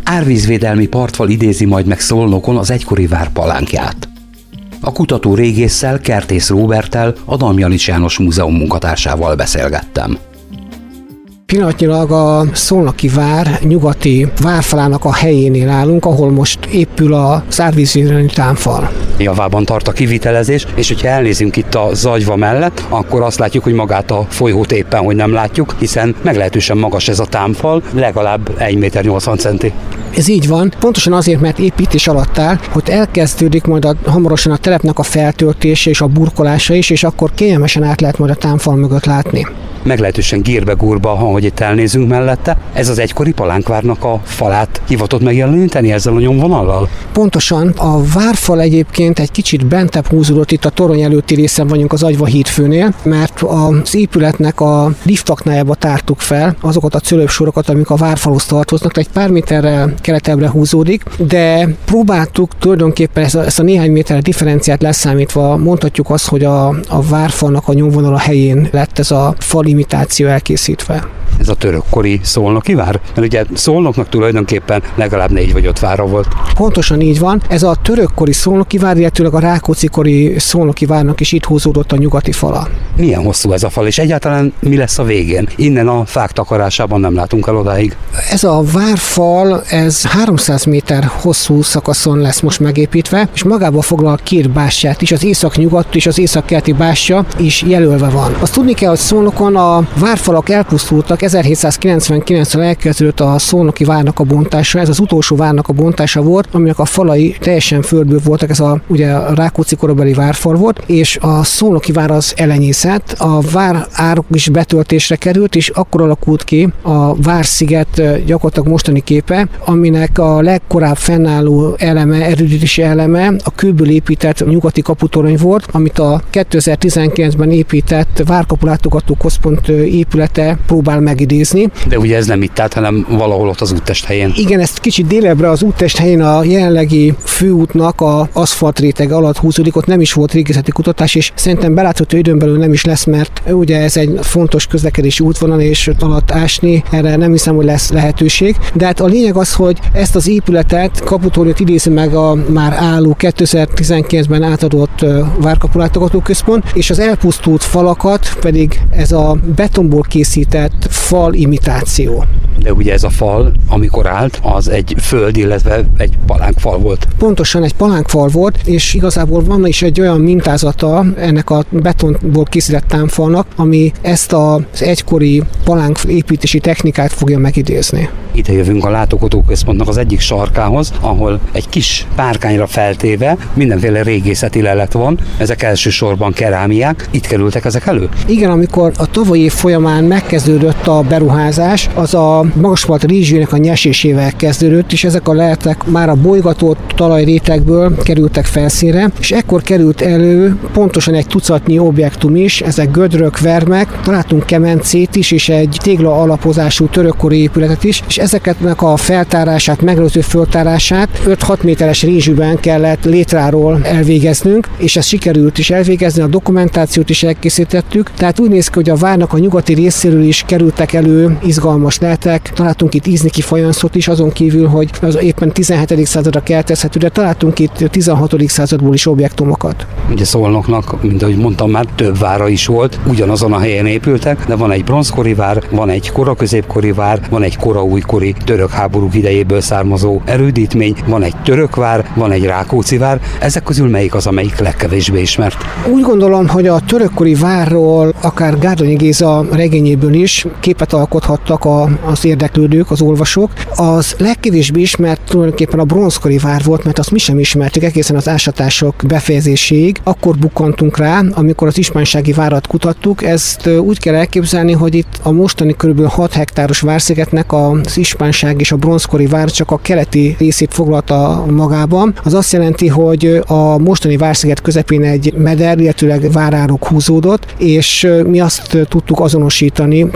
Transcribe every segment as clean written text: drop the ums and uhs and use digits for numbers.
Árvízvédelmi partfal idézi majd meg Szolnokon az egykori vár palánkját. A kutató régésszel, Kertész Róberttel, a Damjanich János Múzeum munkatársával beszélgettem. Pillanatnyilag a Szolnoki vár nyugati várfalának a helyénél állunk, ahol most épül az árvízvédelmi támfal. Javában tart a kivitelezés, és hogyha elnézünk itt a Zagyva mellett, akkor azt látjuk, hogy magát a folyót éppen hogy nem látjuk, hiszen meglehetősen magas ez a támfal, legalább 1,80 m. Ez így van, pontosan azért, mert építés alatt áll, hogy elkezdődik majd hamarosan a telepnek a feltöltése és a burkolása is, és akkor kényelmesen át lehet majd a támfal mögött látni. Meglehetősen gírbe-gúrba, ahogy itt elnézünk mellette. Ez az egykori palánkvárnak a falát hivatott megjeleníteni ezzel a nyomvonallal? Pontosan, a várfal egyébként egy kicsit bentebb húzódott, itt a torony előtti részen vagyunk az Agyva hídfőnél, mert az épületnek a liftaknájába tártuk fel azokat a cölöpsorokat, amik a várfalhoz tartoznak, egy pár méterrel keletebbre húzódik, de próbáltuk tulajdonképpen ezt a néhány méterre differenciát leszámítva, mondhatjuk azt, hogy a várfalnak a nyomvonala helyén lett ez a falimitáció elkészítve. Ez a törökkori szolnoki vár? Mert ugye Szolnoknak tulajdonképpen legalább 4 vagy 5 vára volt. Pontosan így van. Ez a törökkori szolnoki vár, illetőleg a Rákóczi-kori szolnoki várnak is itt húzódott a nyugati fala. Milyen hosszú ez a fal, és egyáltalán mi lesz a végén? Innen a fák takarásában nem látunk el odáig. Ez a várfal, ez 300 méter hosszú szakaszon lesz most megépítve, és magába foglal 2 bástyát is, az észak-nyugat és az észak-keleti bástya is jelölve van. Azt tudni kell, hogy Szolnokon a várfalak elpusztultak, 1799-től elkezdődött a szolnoki várnak a bontása, ez az utolsó várnak a bontása volt, aminek a falai teljesen földből voltak, ez ugye a Rákóczi korabeli várfal volt, és a szolnoki vár az elenyészett, a vár árok is betöltésre került, és akkor alakult ki a Vársziget gyakorlatilag mostani képe, aminek a legkorább fennálló eleme, erődítési eleme a kőből épített nyugati kaputorony volt, amit a 2019-ben épített Várkapulátogató Központ épülete próbál megidézni. De ugye ez nem itt állt, hanem valahol ott az úttest helyén. Igen, ezt kicsit délebbre az úttest helyén a jelenlegi főútnak a aszfalt rétege alatt húzódik, ott nem is volt régészeti kutatás, és szerintem belátható időn belül nem is lesz, mert ugye ez egy fontos közlekedési útvonal, és alatt ásni, erre nem hiszem, hogy lesz lehetőség. De hát a lényeg az, hogy ezt az épületet, kaputornyot idézi meg a már álló 2019-ben átadott Várkapulátogató Központ, és az elpusztult falakat pedig ez a betonból készített falimitáció. De ugye ez a fal, amikor állt, az egy föld, illetve egy palánkfal volt. Pontosan egy palánkfal volt, és igazából van is egy olyan mintázata ennek a betonból készített támfalnak, ami ezt az egykori palánk építési technikát fogja megidézni. Ide jövünk a látogatóközpontnak az egyik sarkához, ahol egy kis párkányra feltéve mindenféle régészeti lelet van, ezek elsősorban kerámiák. Itt kerültek ezek elő? Igen, amikor a tavalyi év folyamán megkezdődött a beruházás, az a Magaspalat rézsűjének a nyesésével kezdődött, és ezek a leletek már a bolygatott talajrétegből kerültek felszínre, és ekkor került elő pontosan egy tucatnyi objektum is, ezek gödrök, vermek, találtunk kemencét is, és egy tégla alapozású törökkori épületet is, és ezeknek a feltárását, megelőző föltárását 5-6 méteres rézsűben kellett létráról elvégeznünk, és ezt sikerült is elvégezni, a dokumentációt is elkészítettük, tehát úgy néz ki, hogy a várnak a nyugati részéről is kerültek elő izgalmas leletek, találtunk itt ízniki fajanszot is, azon kívül, hogy az éppen 17. századra keltezhető, de találtunk itt 16. századból is objektumokat. Ugye Szolnoknak, mint ahogy mondtam már, több vára is volt, ugyanazon a helyen épültek, de van egy bronzkori vár, van egy koraközépkori vár, van egy koraújkori török háborúk idejéből származó erődítmény, van egy török vár, van egy Rákóczi vár. Ezek közül melyik az, amelyik legkevésbé ismert? Úgy gondolom, hogy a törökkori várról akár Gárdonyi Géza regényéből is képet alkothattak az érdeklődők, az olvasók. Az legkevésbé ismert tulajdonképpen a bronzkori vár volt, mert azt mi sem ismertük egészen az ásatások befejezéséig. Akkor bukkantunk rá, amikor az ispánsági várat kutattuk. Ezt úgy kell elképzelni, hogy itt a mostani kb. 6 hektáros várszigetnek az ispánság és a bronzkori vár csak a keleti részét foglalta magában. Az azt jelenti, hogy a mostani vársziget közepén egy meder, illetőleg várárok húzódott, és mi azt tudtuk azonosítani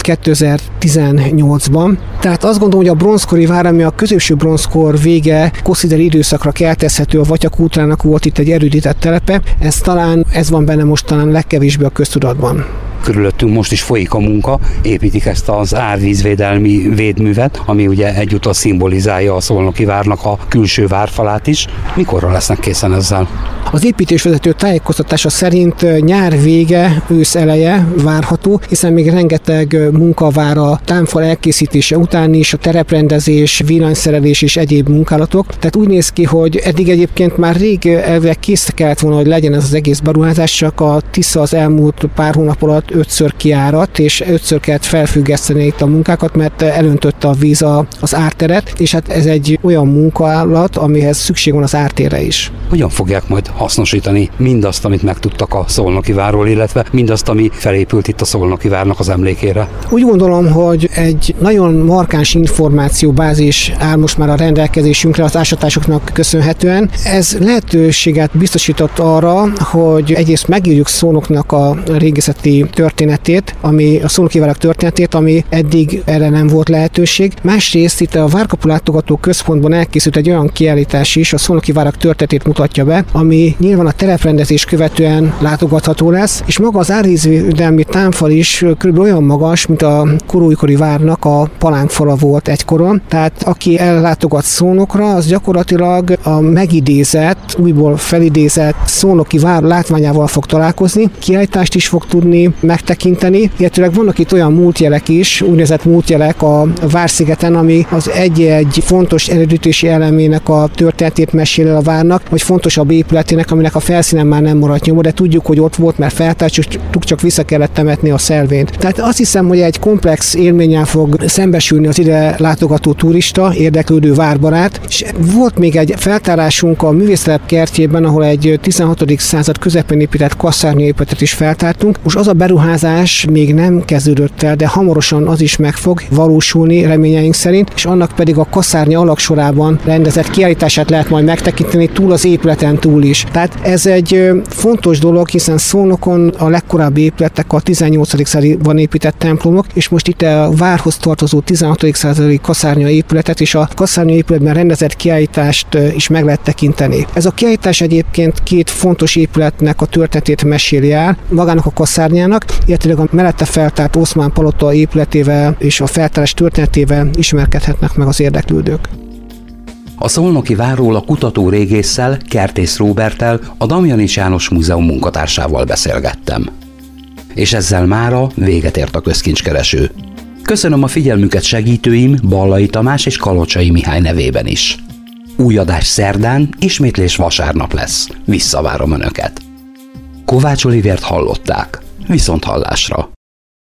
2018-ban. Tehát azt gondolom, hogy a bronzkori vár, ami a középső bronzkor vége koszideri időszakra keltezhető, a Vatyak útrának volt itt egy erődített telepe, ez van benne most talán legkevésbé a köztudatban. körülöttünk most is folyik a munka, építik ezt az árvízvédelmi védművet, ami ugye egyúttal szimbolizálja a Szolnoki várnak a külső várfalát is. Mikorra lesznek készen ezzel? Az építésvezető tájékoztatása szerint nyár vége, ősz eleje várható, hiszen még rengeteg munka vár a támfal elkészítése után is, a tereprendezés, villanyszerelés és egyéb munkálatok. Tehát úgy néz ki, hogy eddig egyébként már rég elvileg kész kellett volna, hogy legyen ez az egész beruházás, csak a Tisza az elmúlt pár hónap alatt 5-ször kiáradt, és 5-ször kellett felfüggeszteni itt a munkákat, mert elöntötte a víz az árteret, és hát ez egy olyan munkálat, amihez szükség van az ártérre is. Hogyan fogják majd hasznosítani mindazt, amit megtudtak a Szolnoki várról, illetve mindazt, ami felépült itt a Szolnoki várnak az emlékére? Úgy gondolom, hogy egy nagyon markáns információbázis áll most már a rendelkezésünkre az ásatásoknak köszönhetően. Ez lehetőséget biztosított arra, hogy egyrészt megírjuk Szolnoknak a régészeti történetét, a Szolnoki várak történetét, ami eddig erre nem volt lehetőség. Másrészt itt a Várkapu Látogató Központban elkészült egy olyan kiállítás is, a Szolnoki várak történetét mutatja be, ami nyilván a tereprendezés követően látogatható lesz, és maga az árvízvédelmi támfal is kb. Olyan magas, mint a korújkori várnak a palánkfala volt egykoron. Tehát aki ellátogat Szolnokra, az gyakorlatilag a megidézett, újból felidézett Szolnoki vár látványával fog találkozni, kiállítást is fog tudni megtekinteni, illetőleg vannak itt olyan múltjelek is, úgynevezett múltjelek a Várszigeten, ami az egy fontos eredítési elemének a történetét mesél el a várnak, vagy fontosabb épületének, aminek a felszínen már nem maradt nyoma, de tudjuk, hogy ott volt, mert feltártuk, csak vissza kellett temetni a szelvényt. Tehát azt hiszem, hogy egy komplex élménnyel fog szembesülni az ide látogató turista, érdeklődő várbarát, és volt még egy feltárásunk a Művésztelep kertjében, ahol egy 16. század közepén épített kasszárnyaépületet is feltártunk. Most az a beruházás még nem kezdődött el, de hamarosan az is meg fog valósulni reményeink szerint, és annak pedig a kasszárnya alaksorában rendezett kiállítását lehet majd megtekinteni túl az épületen túl is. Tehát ez egy fontos dolog, hiszen Szolnokon a legkorábbi épületek a 18. században épített templomok, és most itt a várhoz tartozó 16. századi kasszárnya épületet és a kasszárnya épületben rendezett kiállítást is meg lehet tekinteni. Ez a kiállítás egyébként két fontos épületnek a történetét meséli el, magának a kasszárnyának, illetve a mellette feltárt Oszmán palota épületével és a feltárás történetével ismerkedhetnek meg az érdeklődők. A Szolnoki várról a kutató régésszel, Kertész Róberttel, a Damjanich János Múzeum munkatársával beszélgettem. És ezzel mára véget ért a Közkincskereső. Köszönöm a figyelmüket segítőim, Ballai Tamás és Kalocsai Mihály nevében is. Új adás szerdán, ismétlés vasárnap lesz. Visszavárom Önöket. Kovács Olivért hallották. Viszonthallásra.